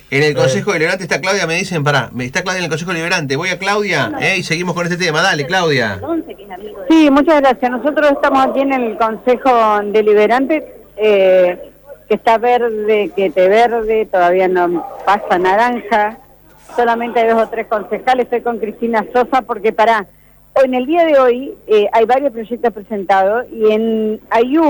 En el Consejo Deliberante está Claudia, me dicen, está Claudia en el Consejo Deliberante. Voy a Claudia, y seguimos con este tema. Dale, Claudia. Sí, muchas gracias. Nosotros estamos aquí en el Consejo Deliberante, que está verde, que te verde, todavía no pasa naranja. Solamente hay 2 o 3 concejales. Estoy con Cristina Sosa porque en el día de hoy hay varios proyectos presentados y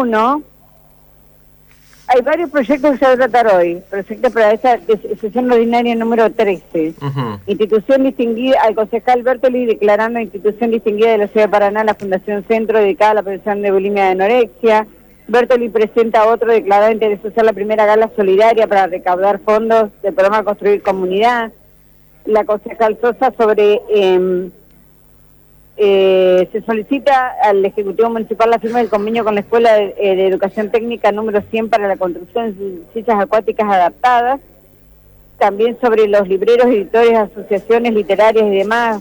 hay varios proyectos que se va a tratar hoy. Proyecto para esta sesión ordinaria número 13. Institución distinguida, al concejal Bertoli declarando institución distinguida de la ciudad de Paraná la Fundación Centro dedicada a la prevención de bulimia y anorexia. Bertoli presenta otro declarado interés social la primera gala solidaria para recaudar fondos del programa Construir Comunidad. La concejal Sosa sobre... se solicita al Ejecutivo Municipal la firma del convenio con la Escuela de Educación Técnica número 100 para la construcción de sillas acuáticas adaptadas. También sobre los libreros, editores, asociaciones literarias y demás.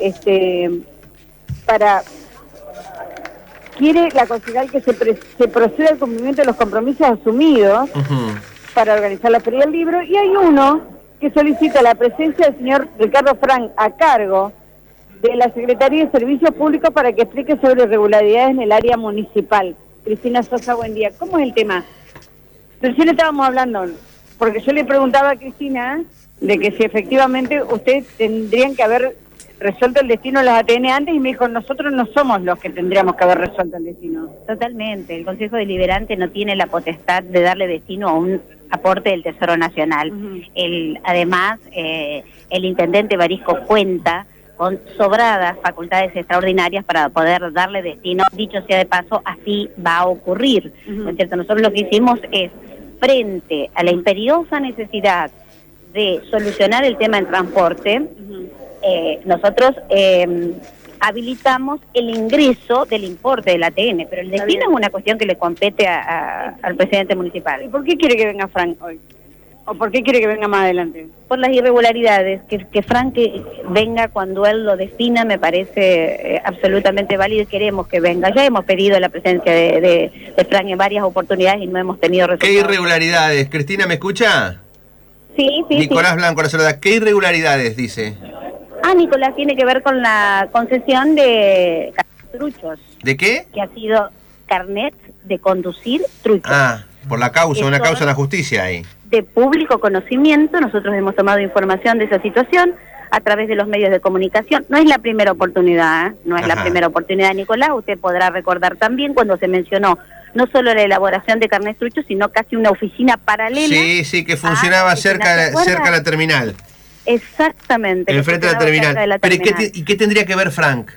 Quiere la concejal que se proceda al cumplimiento de los compromisos asumidos para organizar la Feria del Libro. Y hay uno que solicita la presencia del señor Ricardo Frank a cargo de la Secretaría de Servicios Públicos para que explique sobre irregularidades en el área municipal. Cristina Sosa, buen día. ¿Cómo es el tema? Recién estábamos hablando, porque yo le preguntaba a Cristina de que si efectivamente ustedes tendrían que haber resuelto el destino de los ATN antes, y me dijo, nosotros no somos los que tendríamos que haber resuelto el destino. Totalmente, el Consejo Deliberante no tiene la potestad de darle destino a un aporte del Tesoro Nacional. Además, el intendente Barisco cuenta con sobradas facultades extraordinarias para poder darle destino. Dicho sea de paso, así va a ocurrir, ¿no es cierto? Nosotros lo que hicimos es, frente a la imperiosa necesidad de solucionar el tema del transporte, nosotros habilitamos el ingreso del importe del ATN, pero el destino es una cuestión que le compete al presidente municipal. ¿Y por qué quiere que venga Frank hoy? ¿O por qué quiere que venga más adelante? Por las irregularidades. Que Frank venga cuando él lo defina me parece absolutamente válido y queremos que venga. Ya hemos pedido la presencia de Frank en varias oportunidades y no hemos tenido resultados. ¿Qué irregularidades? Cristina, ¿me escucha? Sí. Nicolás Blanco, la saluda. ¿Qué irregularidades, dice? Nicolás, tiene que ver con la concesión de truchos. ¿De qué? Que ha sido carnet de conducir truchos. Por la causa, una causa en la justicia ahí. De público conocimiento, nosotros hemos tomado información de esa situación a través de los medios de comunicación. No es la primera oportunidad, la primera oportunidad, Nicolás. Usted podrá recordar también cuando se mencionó no solo la elaboración de carnet truchos, sino casi una oficina paralela. Sí, que funcionaba cerca de la terminal. Exactamente. Enfrente de la terminal. Pero ¿y qué tendría que ver Frank?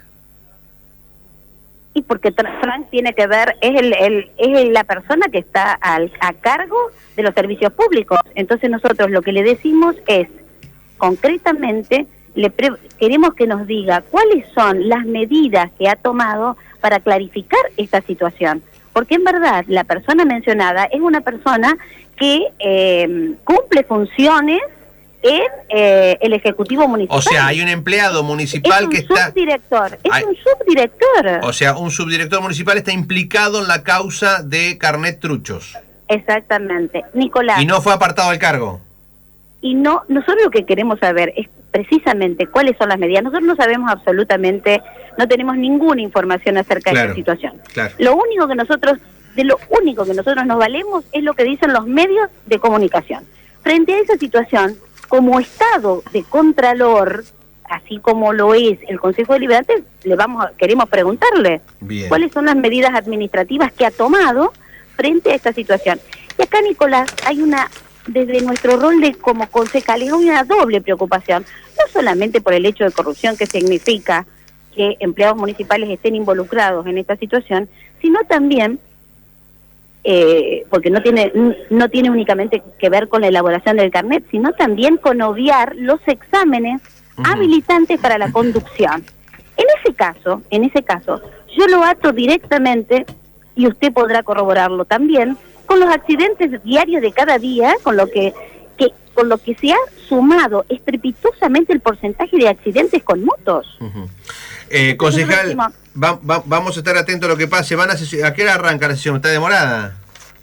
Y porque Frank tiene que ver, es la persona que está a cargo de los servicios públicos. Entonces nosotros lo que le decimos es, concretamente, queremos que nos diga cuáles son las medidas que ha tomado para clarificar esta situación. Porque en verdad la persona mencionada es una persona que cumple funciones en el Ejecutivo Municipal. O sea, hay un empleado municipal que está... Es un subdirector. O sea, un subdirector municipal está implicado en la causa de carnet truchos. Exactamente. Nicolás. ¿Y no fue apartado del cargo? Y nosotros lo que queremos saber es precisamente cuáles son las medidas. Nosotros no sabemos absolutamente, no tenemos ninguna información acerca de esta situación. Claro. De lo único que nosotros nos valemos es lo que dicen los medios de comunicación. Frente a esa situación, como Estado de Contralor, así como lo es el Consejo Deliberante, queremos preguntarle cuáles son las medidas administrativas que ha tomado frente a esta situación. Y acá, Nicolás, desde nuestro rol como concejales, hay una doble preocupación, no solamente por el hecho de corrupción que significa que empleados municipales estén involucrados en esta situación, sino también porque no tiene únicamente que ver con la elaboración del carnet, sino también con obviar los exámenes habilitantes para la conducción. En ese caso, yo lo ato directamente, y usted podrá corroborarlo también, con los accidentes diarios de cada día, con lo que se ha sumado estrepitosamente el porcentaje de accidentes con motos. Concejal, vamos a estar atentos a lo que pase. ¿A qué hora arranca la sesión? ¿Está demorada?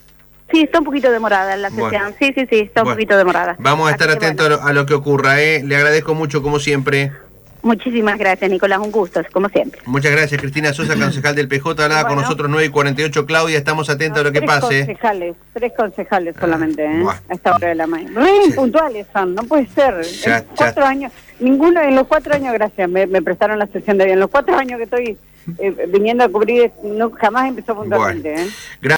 Sí, está un poquito demorada la sesión. Bueno. Sí, está un poquito demorada. Vamos a estar atentos a lo que ocurra, Le agradezco mucho, como siempre. Muchísimas gracias, Nicolás, un gusto, como siempre. Muchas gracias, Cristina Sosa, concejal del PJ, hablaba con nosotros 9:48. Claudia, estamos atentos a lo que pase. Tres concejales solamente, Bueno. a esta hora de la mañana. Re impuntuales son, no puede ser. Ya, En 4 años, ninguno, en los 4 años, gracias, me prestaron la sesión de hoy. En los 4 años que estoy viniendo a cubrir, no, jamás empezó puntualmente. Bueno.